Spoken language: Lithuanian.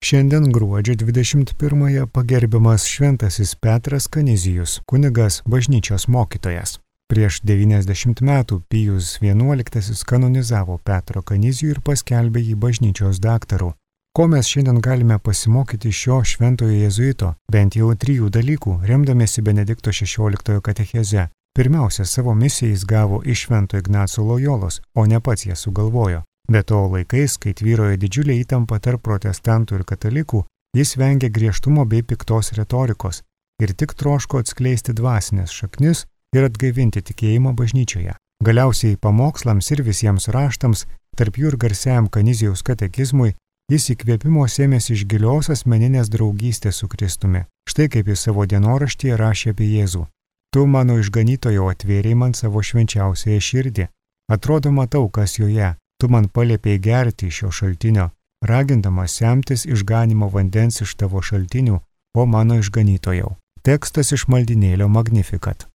Šiandien gruodžio 21-ąją pagerbiamas šventasis Petras Kanizijus, kunigas bažnyčios mokytojas. Prieš 90 metų Pijus XI kanonizavo Petrą Kanizijų ir paskelbė jį bažnyčios daktaru. Ko mes šiandien galime pasimokyti šio šventojo jėzuito? Bent jau 3 dalykų, remdamiesi Benedikto XVI katecheze. Pirmiausia, savo misiją jis gavo iš Švento Ignaco Lojolos, o ne pats ją sugalvojo. Be to laikais, kai tvyrojo didžiulė įtampa tarp protestantų ir katalikų, jis vengė griežtumo bei piktos retorikos ir tik troško atskleisti dvasinės šaknis ir atgaivinti tikėjimą bažnyčioje. Galiausiai pamokslams ir visiems raštams, tarp jų ir garsiajam Kanizijaus katekizmui, jis įkvėpimo sėmėsi iš gilios asmeninės draugystės su Kristumi. Štai kaip jis savo dienoraštyje rašė apie Jėzų. Tu, mano išganytojo, atvėrei man savo švenčiausiąją širdį. Atrodo, matau, kas joje. Tu man paliepei gerti iš šio šaltinio, ragindamas semtis išganimo vandens iš tavo šaltinių, o mano išganytojau. Tekstas iš maldynėlio Magnificat.